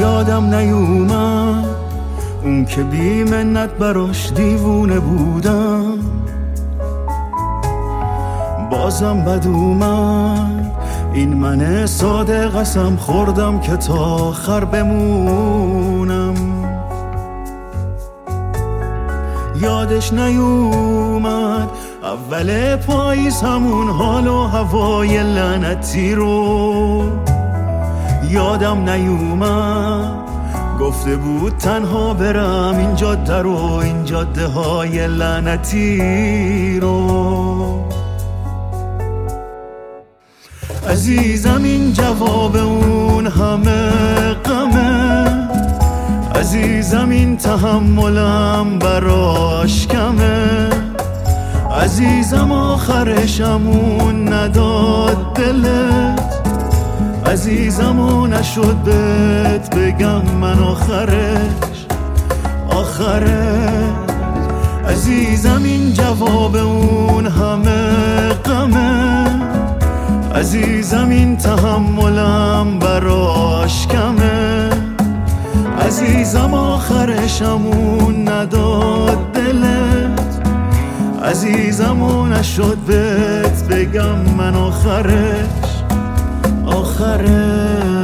یادم نیومد اون که بی منت براش دیوونه بودم، بازم بد اومد این من ساده قسم خوردم که تا آخر بمونم. یادش نیومد اول پاییز همون حال و هوای لعنتی رو، یادم نیومد گفته بود تنها برم این جاده رو، این جاده های لعنتی رو. عزیزم این جواب اون همه غمه، عزیزم این تحملم براش کمه، عزیزم آخرشمون نداد دلت، عزیزم و نشد بهت بگم من آخرش. عزیزم این جواب اون همه غمه، عزیزم این تحملم براش کمه، عزیزم آخرشمون نداد دلت، عزیزم و نشد بهت بگم من آخرش.